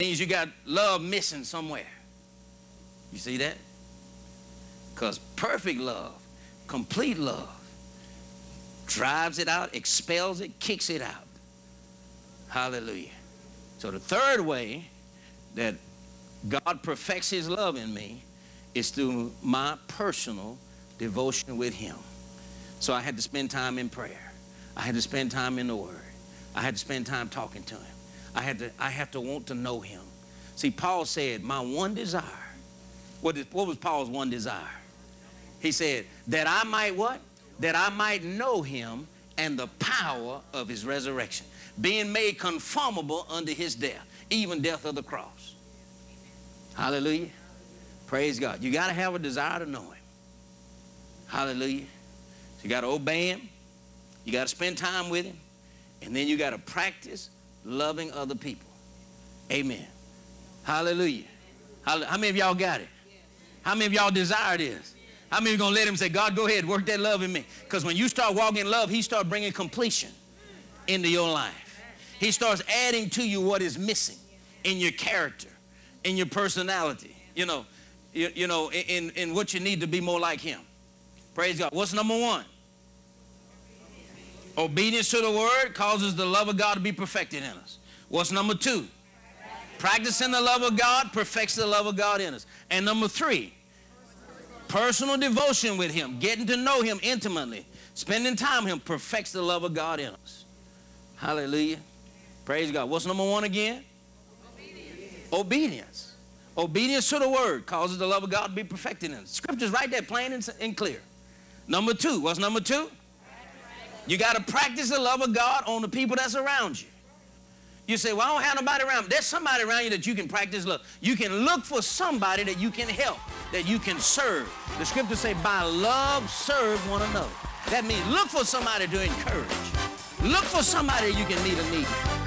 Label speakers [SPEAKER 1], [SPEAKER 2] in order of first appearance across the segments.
[SPEAKER 1] Means you got love missing somewhere. You see that? Because perfect love, complete love, drives it out, expels it, kicks it out. Hallelujah. So the third way that God perfects his love in me is through my personal devotion with him. So I had to spend time in prayer. I had to spend time in the word. I had to spend time talking to him. I had to want to know him. See, Paul said, my one desire. What was Paul's one desire? He said, that I might what? That I might know him and the power of his resurrection, being made conformable unto his death, even death of the cross. Hallelujah. Praise God. You got to have a desire to know him. Hallelujah. So you got to obey him. You got to spend time with him. And then you got to practice loving other people. Amen. Hallelujah. How many of y'all got it? How many of y'all desire this? How many of you going to let him say, God, go ahead, work that love in me? Because when you start walking in love, he starts bringing completion into your life. He starts adding to you what is missing in your character, in your personality, in what you need to be more like him. Praise God. What's number one? Obedience to the word causes the love of God to be perfected in us. What's number two? Practicing the love of God perfects the love of God in us. And number three, personal devotion with him, getting to know him intimately, spending time with him perfects the love of God in us. Hallelujah. Praise God. What's number one again? Obedience. Obedience to the word causes the love of God to be perfected in us. Scripture's right there, plain and clear. Number two. What's number two? You got to practice the love of God on the people that's around you. You say, well, I don't have nobody around me. There's somebody around you that you can practice love. You can look for somebody that you can help, that you can serve. The scriptures say, by love, serve one another. That means look for somebody to encourage. Look for somebody you can meet a need.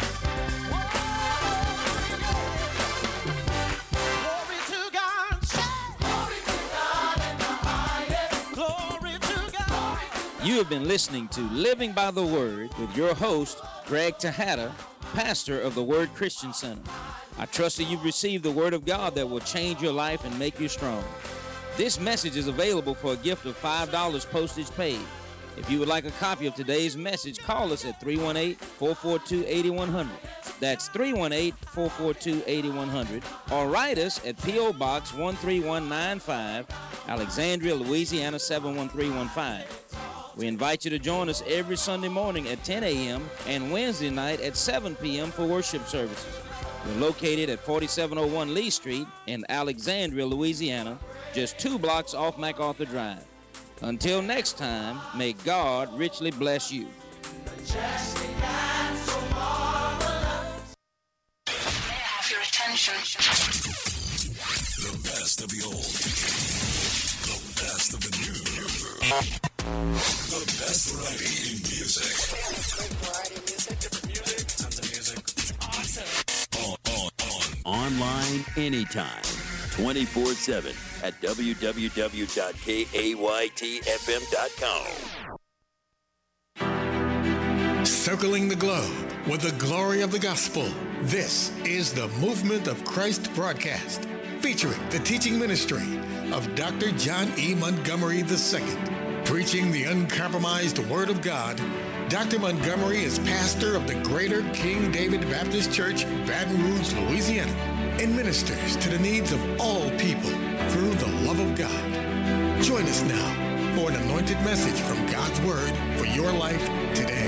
[SPEAKER 2] You have been listening to Living by the Word with your host, Greg Tejada, pastor of the Word Christian Center. I trust that you've received the Word of God that will change your life and make you strong. This message is available for a gift of $5 postage paid. If you would like a copy of today's message, call us at 318-442-8100. That's 318-442-8100. Or write us at P.O. Box 13195, Alexandria, Louisiana 71315. We invite you to join us every Sunday morning at 10 a.m. and Wednesday night at 7 p.m. for worship services. We're located at 4701 Lee Street in Alexandria, Louisiana, just 2 blocks off MacArthur Drive. Until next time, may God richly bless you.
[SPEAKER 3] May I have your attention?
[SPEAKER 4] The best of the old. The best of the new. The best variety in music.
[SPEAKER 3] Great variety of music, different music, tons of music. Awesome.
[SPEAKER 5] Online anytime, 24/7 at www.kaytfm.com.
[SPEAKER 6] Circling the globe with the glory of the gospel. This is the Movement of Christ broadcast, featuring the teaching ministry of Dr. John E. Montgomery II. Preaching the uncompromised Word of God, Dr. Montgomery is pastor of the Greater King David Baptist Church, Baton Rouge, Louisiana, and ministers to the needs of all people through the love of God. Join us now for an anointed message from God's Word for your life today.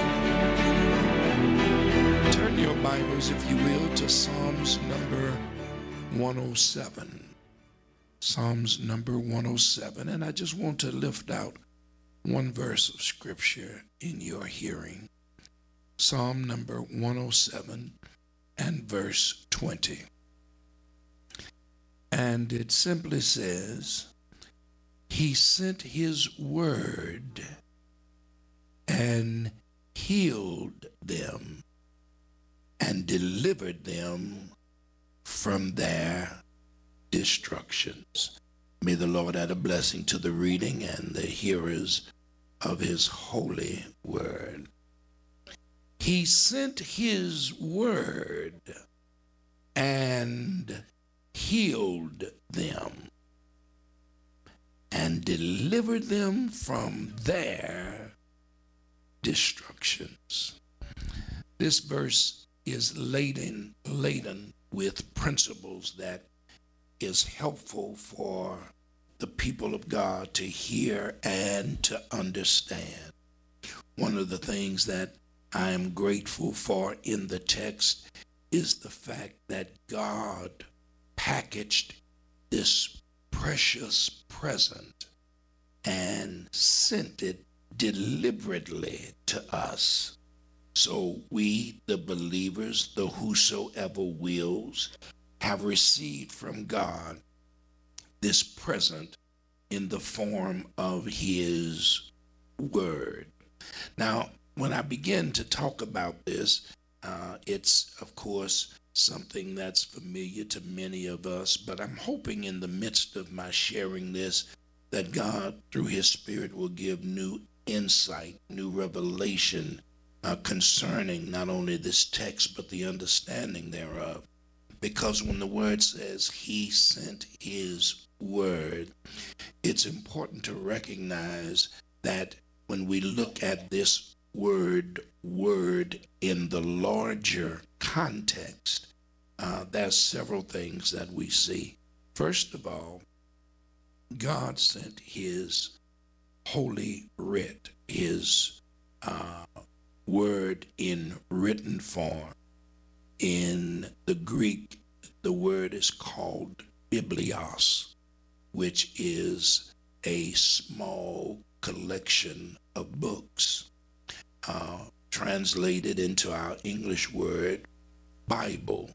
[SPEAKER 7] Turn your Bibles, if you will, to Psalms number 107. Psalms number 107. And I just want to lift out one verse of scripture in your hearing. Psalm number 107 and verse 20. And it simply says, He sent His word and healed them and delivered them from their destructions. May the Lord add a blessing to the reading and the hearers of His holy word. He sent His word and healed them and delivered them from their destructions. This verse is laden with principles that is helpful for the people of God to hear and to understand. One of the things that I am grateful for in the text is the fact that God packaged this precious present and sent it deliberately to us. So we, the believers, the whosoever wills, have received from God this present in the form of his word. Now, when I begin to talk about this, it's, of course, something that's familiar to many of us, but I'm hoping in the midst of my sharing this that God, through his Spirit, will give new insight, new revelation concerning not only this text, but the understanding thereof. Because when the word says he sent his word, it's important to recognize that when we look at this word in the larger context, there's several things that we see. First of all, God sent his holy writ, his word in written form. In the Greek, the word is called biblios, which is a small collection of books. Translated into our English word, Bible.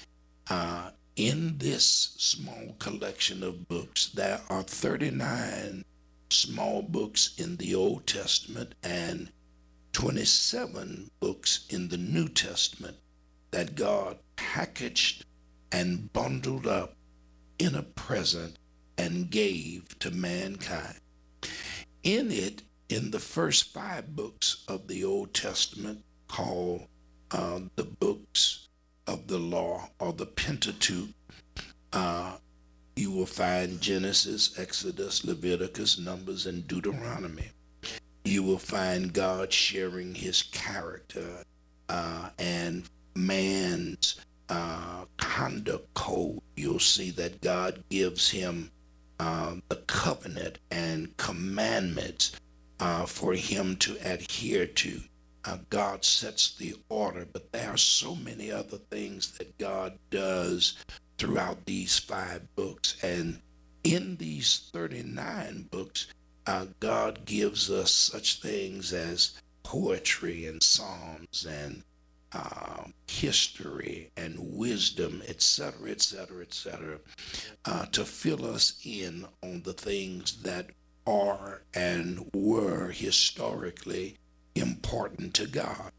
[SPEAKER 7] In this small collection of books, there are 39 small books in the Old Testament and 27 books in the New Testament that God packaged and bundled up in a present and gave to mankind. In it, in the first 5 books of the Old Testament, called the books of the law or the Pentateuch, you will find Genesis, Exodus, Leviticus, Numbers, and Deuteronomy. You will find God sharing his character and man's conduct code. You'll see that God gives him the covenant and commandments for him to adhere to. God sets the order, but there are so many other things that God does throughout these 5 books. And in these 39 books, God gives us such things as poetry and psalms and history and wisdom, etc., etc., etc., to fill us in on the things that are and were historically important to God.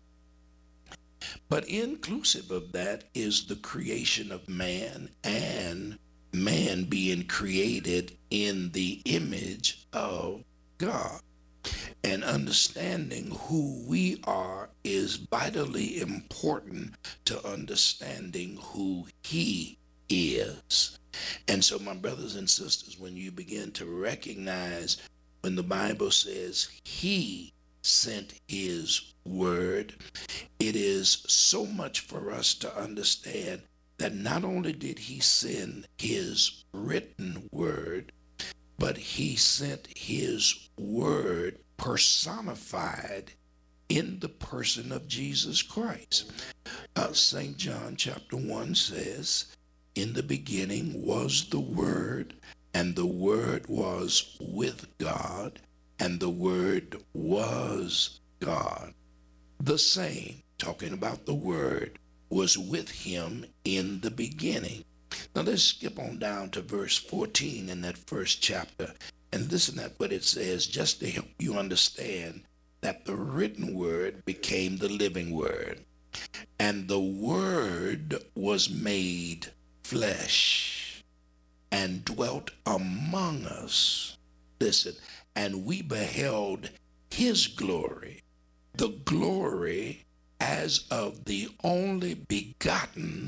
[SPEAKER 7] But inclusive of that is the creation of man and man being created in the image of God. And understanding who we are is vitally important to understanding who he is. And so, my brothers and sisters, when you begin to recognize when the Bible says he sent his word, it is so much for us to understand that not only did he send his written word, but he sent his word personified in the person of Jesus Christ. St. John chapter 1 says, in the beginning was the Word, and the Word was with God, and the Word was God. The same, talking about the Word, was with him in the beginning. Now let's skip on down to verse 14 in that first chapter and listen at what it says, just to help you understand that the written word became the living word. And the Word was made flesh and dwelt among us. Listen, and we beheld his glory, the glory as of the only begotten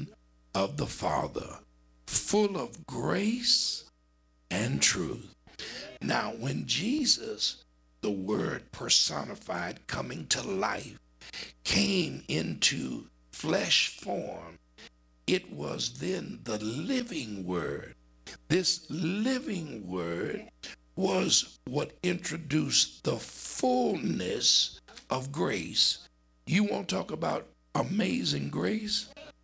[SPEAKER 7] of the Father, full of grace and truth. Now, when Jesus, the Word personified, coming to life, came into flesh form, it was then the living Word. This living Word was what introduced the fullness of grace. You want to talk about amazing grace?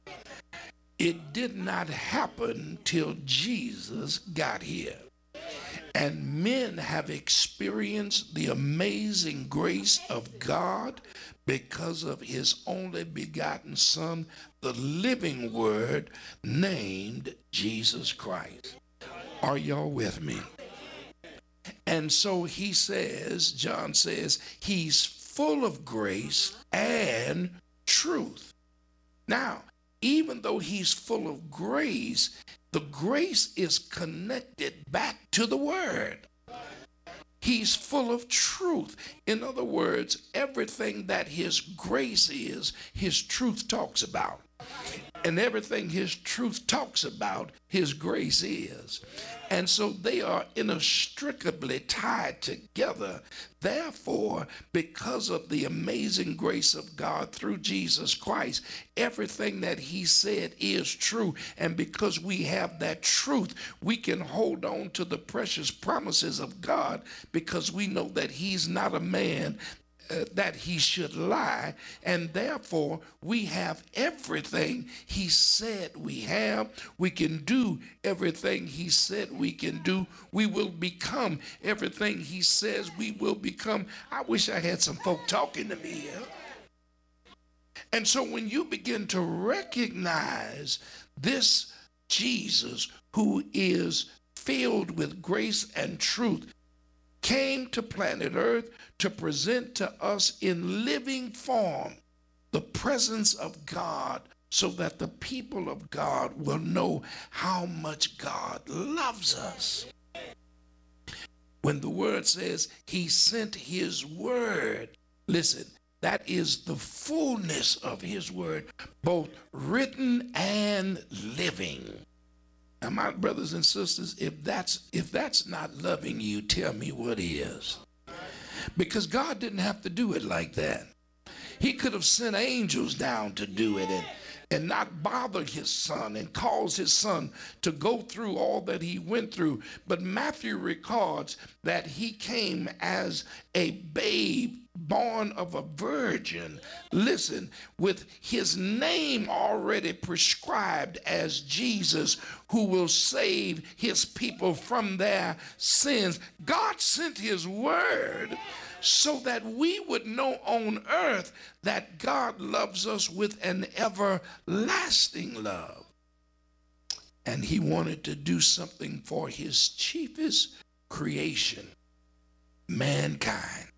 [SPEAKER 7] It did not happen till Jesus got here. And men have experienced the amazing grace of God because of his only begotten Son, the living Word, named Jesus Christ. Are y'all with me? And so he says, John says, he's full of grace and truth. Now, even though he's full of grace, the grace is connected back to the Word. He's full of truth. In other words, everything that his grace is, his truth talks about. And everything his truth talks about, his grace is. And so they are inextricably tied together. Therefore, because of the amazing grace of God through Jesus Christ, everything that he said is true. And because we have that truth, we can hold on to the precious promises of God, because we know that he's not a man that he should lie, and therefore we have everything he said we have. We can do everything he said we can do. We will become everything he says we will become. I wish I had some folk talking to me here. And so when you begin to recognize this Jesus, who is filled with grace and truth, came to planet Earth to present to us in living form the presence of God, so that the people of God will know how much God loves us. When the Word says he sent his Word, listen, that is the fullness of his Word, both written and living. Now, my brothers and sisters, if that's not loving you, tell me what is. Because God didn't have to do it like that. He could have sent angels down to do it and not bother his son and cause his son to go through all that he went through. But Matthew records that he came as a babe born of a virgin, listen, with his name already prescribed as Jesus, who will save his people from their sins. God sent his Word so that we would know on earth that God loves us with an everlasting love. And he wanted to do something for his chiefest creation, mankind.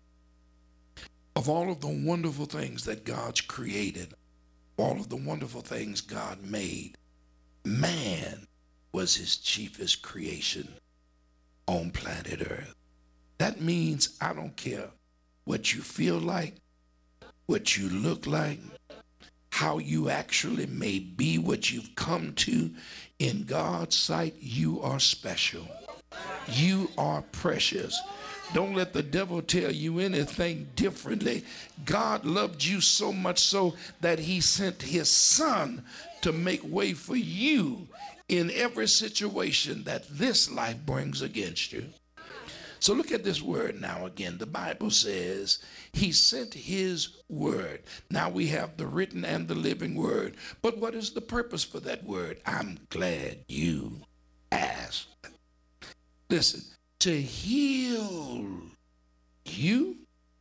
[SPEAKER 7] Of all of the wonderful things that God's created, all of the wonderful things God made, man was his chiefest creation on planet Earth. That means I don't care what you feel like, what you look like, how you actually may be, what you've come to. In God's sight, you are special. You are precious. Don't let the devil tell you anything differently. God loved you so much so that he sent his son to make way for you in every situation that this life brings against you. So look at this word now again. The Bible says he sent his word. Now we have the written and the living word. But what is the purpose for that word? I'm glad you asked. Listen, to heal you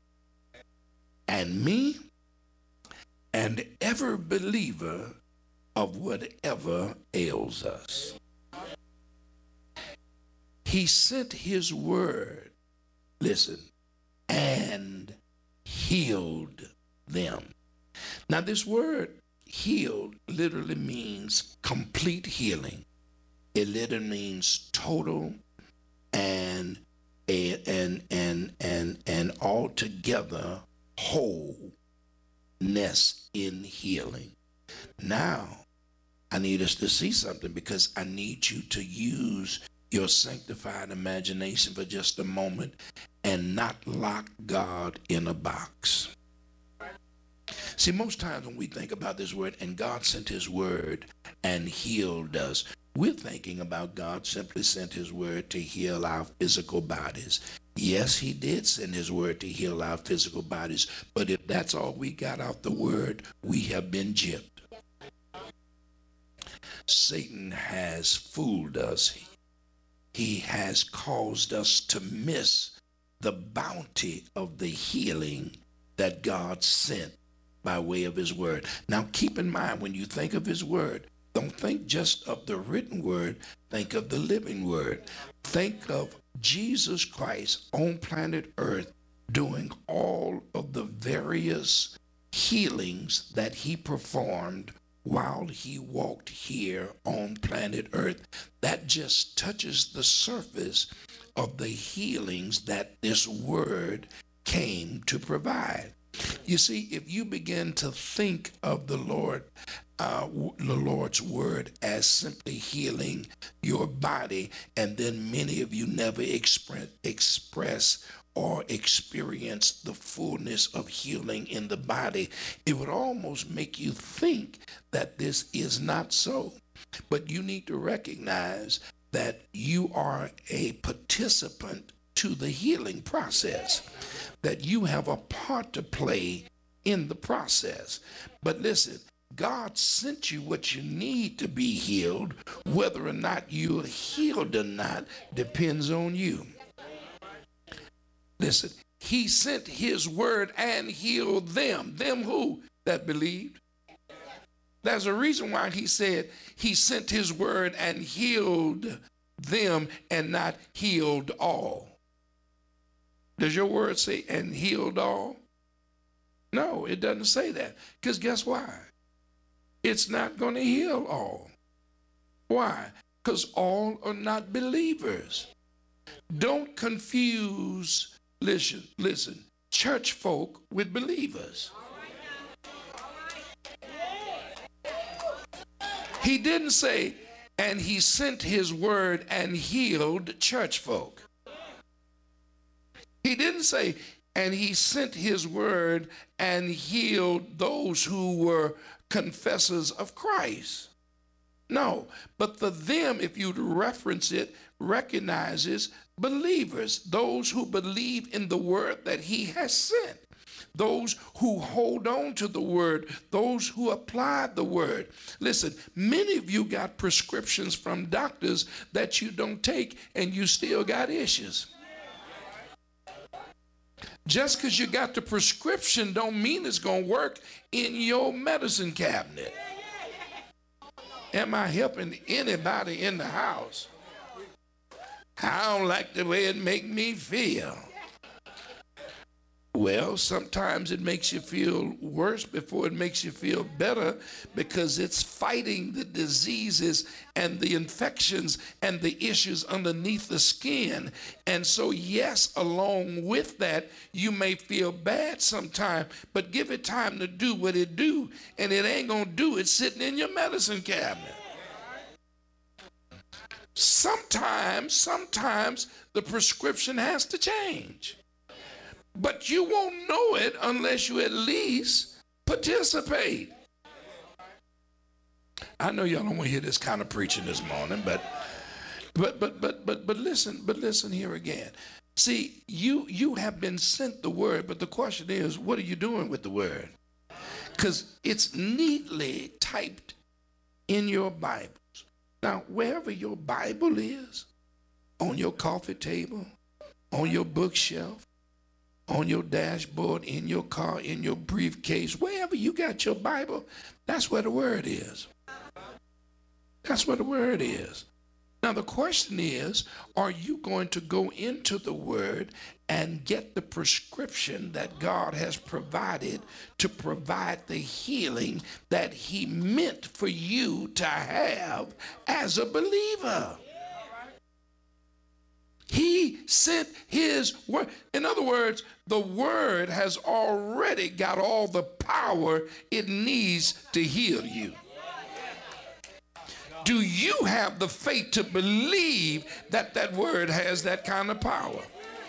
[SPEAKER 7] and me and every believer of whatever ails us. He sent his word, listen, and healed them. Now this word healed literally means complete healing. It literally means total and altogether wholeness in healing. Now, I need us to see something, because I need you to use your sanctified imagination for just a moment and not lock God in a box. See, most times when we think about this word, and God sent his word and healed us, we're thinking about God simply sent his word to heal our physical bodies. Yes, he did send his word to heal our physical bodies, but if that's all we got out the word, we have been gypped. Satan has fooled us. He has caused us to miss the bounty of the healing that God sent by way of his word. Now, keep in mind, when you think of his word, don't think just of the written word, think of the living word. Think of Jesus Christ on planet Earth doing all of the various healings that he performed while he walked here on planet Earth. That just touches the surface of the healings that this word came to provide. You see, if you begin to think of the Lord's word as simply healing your body, and then many of you never express or experience the fullness of healing in the body, it would almost make you think that this is not so. But you need to recognize that you are a participant to the healing process, that you have a part to play in the process. But listen, God sent you what you need to be healed. Whether or not you're healed or not depends on you. Listen, he sent his word and healed them. Them who? That believed. There's a reason why he said he sent his word and healed them and not healed all. Does your word say and healed all? No, it doesn't say that. Because guess why? It's not going to heal all. Why? Because all are not believers. Don't confuse, listen, church folk with believers. He didn't say, and he sent his word and healed church folk. He didn't say, and he sent his word and healed those who were confessors of Christ. No, but the them, if you reference it, recognizes believers, those who believe in the word that he has sent, those who hold on to the word, those who apply the word. Listen, many of you got prescriptions from doctors that you don't take, and you still got issues. Just because you got the prescription don't mean it's going to work in your medicine cabinet. Am I helping anybody in the house? I don't like the way it make me feel. Well, sometimes it makes you feel worse before it makes you feel better, because it's fighting the diseases and the infections and the issues underneath the skin. And so, yes, along with that, you may feel bad sometimes, but give it time to do what it do, and it ain't going to do it sitting in your medicine cabinet. Sometimes the prescription has to change. But you won't know it unless you at least participate. I know y'all don't want to hear this kind of preaching this morning, but listen here again. See, you have been sent the word, but the question is, what are you doing with the word? Because it's neatly typed in your Bibles. Now, wherever your Bible is, on your coffee table, on your bookshelf, on your dashboard, in your car, in your briefcase, wherever you got your Bible, that's where the word is. That's where the word is. Now the question is, are you going to go into the word and get the prescription that God has provided to provide the healing that he meant for you to have as a believer? He sent his word. In other words, the word has already got all the power it needs to heal you. Do you have the faith to believe that that word has that kind of power?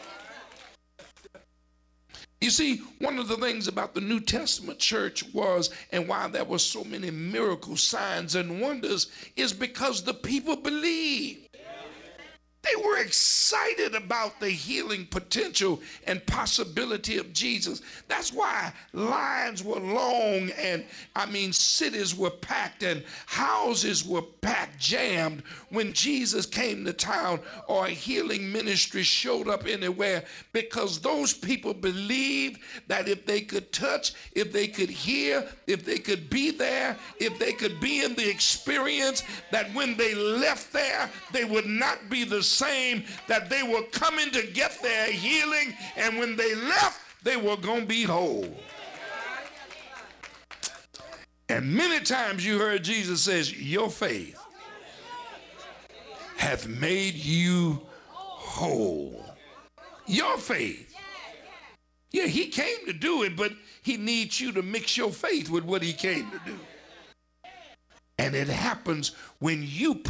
[SPEAKER 7] You see, one of the things about the New Testament church was, and why there were so many miracles, signs, and wonders, is because the people believed. They were excited about the healing potential and possibility of Jesus. That's why lines were long and, cities were packed and houses were packed, jammed when Jesus came to town or a healing ministry showed up anywhere, because those people believed that if they could touch, if they could hear, if they could be there, if they could be in the experience, that when they left there, they would not be the same, that they were coming to get their healing, and when they left, they were going to be whole. And many times you heard Jesus says, your faith hath made you whole. Your faith. Yeah, he came to do it, but he needs you to mix your faith with what he came to do. And it happens when you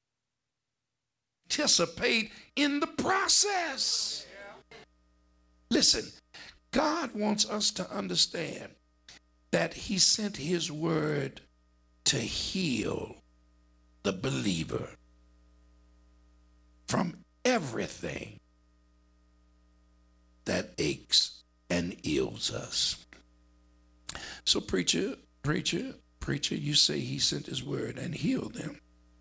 [SPEAKER 7] participate in the process. Listen, God wants us to understand that he sent his word to heal the believer from everything that aches and ills us. So preacher, you say he sent his word and healed them.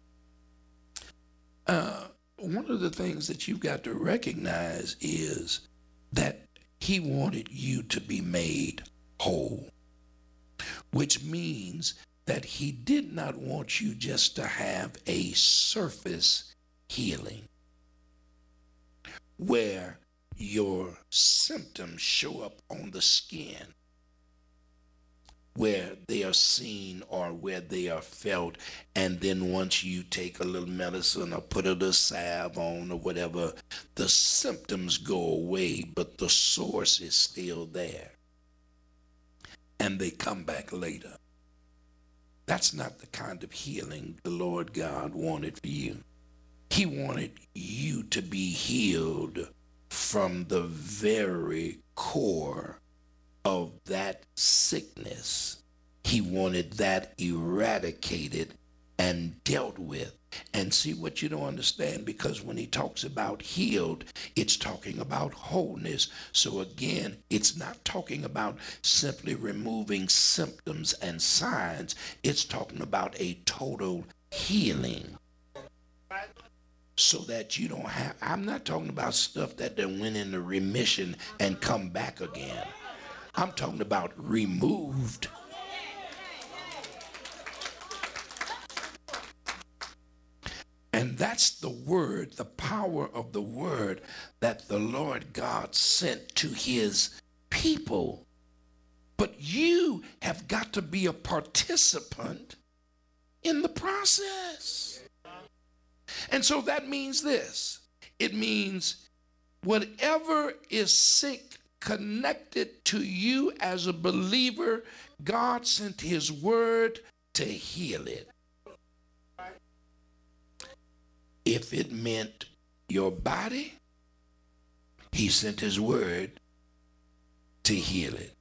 [SPEAKER 7] One of the things that you've got to recognize is that he wanted you to be made whole, which means that he did not want you just to have a surface healing where your symptoms show up on the skin, where they are seen or where they are felt, and then once you take a little medicine or put a little salve on or whatever, the symptoms go away, but the source is still there, and they come back later. That's not the kind of healing the Lord God wanted for you. He wanted you to be healed from the very core of that sickness. He wanted that eradicated and dealt with. And see what you don't understand, because when he talks about healed, it's talking about wholeness. So again, it's not talking about simply removing symptoms and signs. It's talking about a total healing. So that you don't have, I'm not talking about stuff that then went into remission and come back again. I'm talking about removed. And that's the word, the power of the word that the Lord God sent to his people. But you have got to be a participant in the process. And so that means this. It means whatever is sick connected to you as a believer, God sent his word to heal it. If it meant your body, he sent his word to heal it.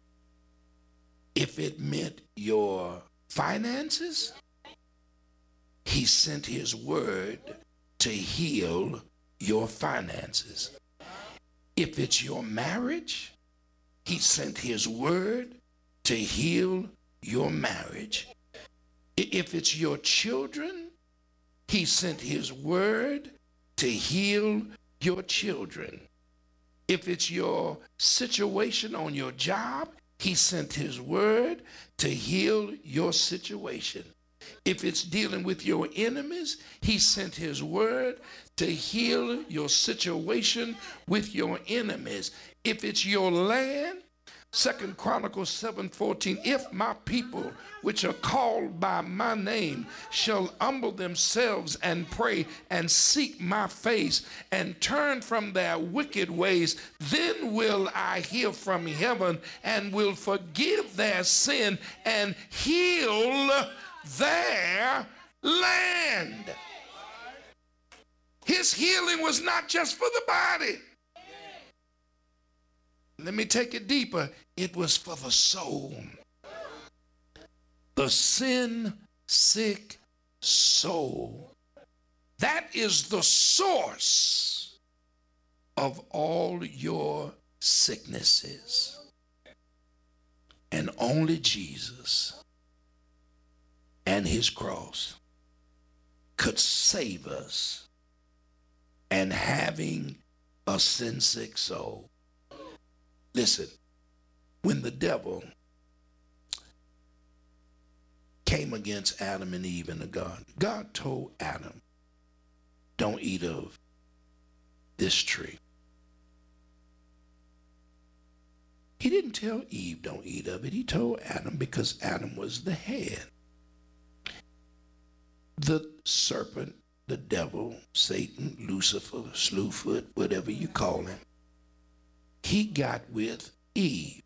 [SPEAKER 7] If it meant your finances, he sent his word to heal your finances. If it's your marriage, he sent his word to heal your marriage. If it's your children, he sent his word to heal your children. If it's your situation on your job, he sent his word to heal your situation. If it's dealing with your enemies, he sent his word to heal your situation with your enemies. If it's your land, 2 Chronicles 7:14, if my people which are called by my name shall humble themselves and pray and seek my face and turn from their wicked ways, then will I hear from heaven and will forgive their sin and heal their land. His healing was not just for the body. Let me take it deeper. It was for the soul. The sin-sick soul. That is the source of all your sicknesses. And only Jesus and his cross could save us. And having a sin-sick soul. Listen, when the devil came against Adam and Eve in the garden, God told Adam, don't eat of this tree. He didn't tell Eve, don't eat of it. He told Adam because Adam was the head. The serpent, the devil, Satan, Lucifer, Slewfoot, whatever you call him, he got with Eve.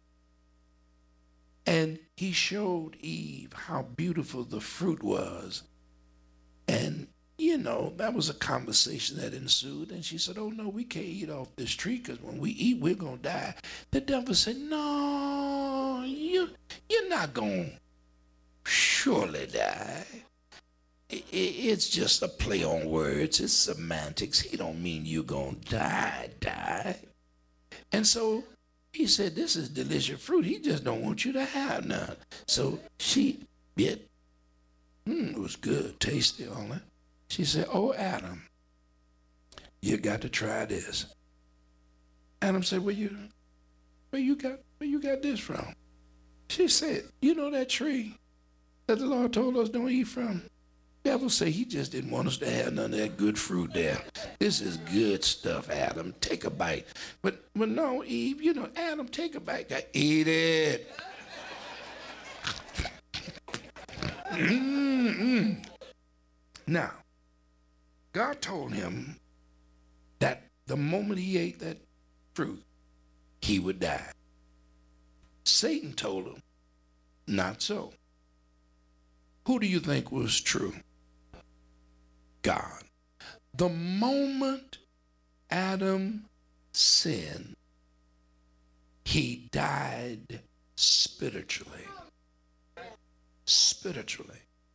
[SPEAKER 7] And he showed Eve how beautiful the fruit was. And, you know, that was a conversation that ensued. And she said, oh, no, we can't eat off this tree because when we eat, we're going to die. The devil said, no, you're not going to surely die. It's just a play on words. It's semantics. He don't mean you're going to die. And so he said, this is delicious fruit. He just don't want you to have none. So she bit. It was good, tasty, all that. She said, oh, Adam, you got to try this. Adam said, where you got this from? She said, you know that tree that the Lord told us don't eat from? The devil said he just didn't want us to have none of that good fruit there. This is good stuff, Adam. Take a bite. But no, Eve, you know, Adam, take a bite. Eat it. Now, God told him that the moment he ate that fruit, he would die. Satan told him, not so. Who do you think was true? God. The moment Adam sinned, he died spiritually. Spiritually.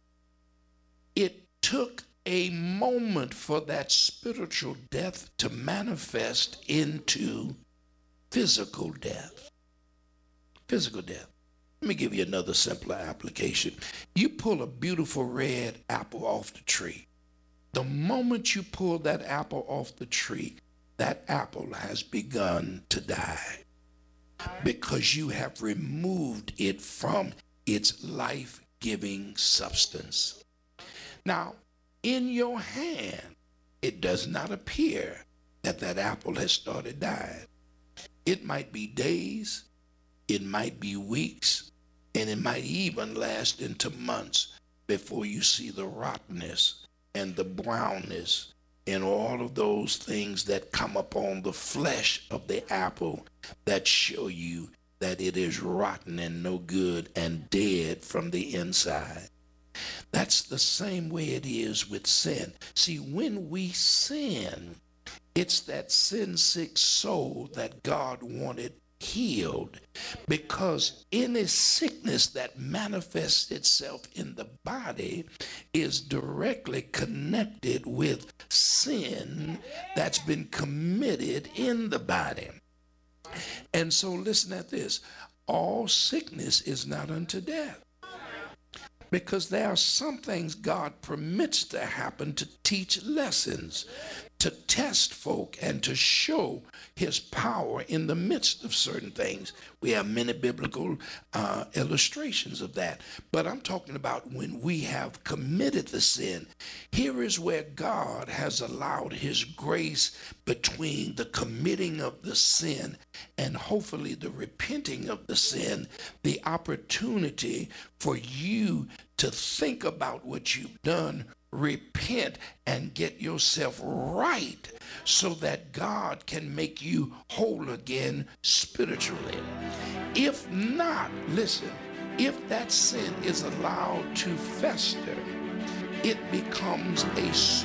[SPEAKER 7] It took a moment for that spiritual death to manifest into physical death. Physical death. Let me give you another simpler application. You pull a beautiful red apple off the tree. The moment you pull that apple off the tree, that apple has begun to die because you have removed it from its life-giving substance. Now, in your hand, it does not appear that that apple has started dying. It might be days, it might be weeks, and it might even last into months before you see the rottenness and the brownness and all of those things that come upon the flesh of the apple that show you that it is rotten and no good and dead from the inside. That's the same way it is with sin. See, when we sin, it's that sin-sick soul that God wanted healed, because any sickness that manifests itself in the body is directly connected with sin that's been committed in the body. And so listen at this. All sickness is not unto death, because there are some things God permits to happen to teach lessons, to test folk, and to show his power in the midst of certain things. We have many biblical illustrations of that. But I'm talking about when we have committed the sin. Here is where God has allowed his grace between the committing of the sin and hopefully the repenting of the sin, the opportunity for you to think about what you've done, repent, and get yourself right so that God can make you whole again spiritually. If not, listen, if that sin is allowed to fester, it becomes a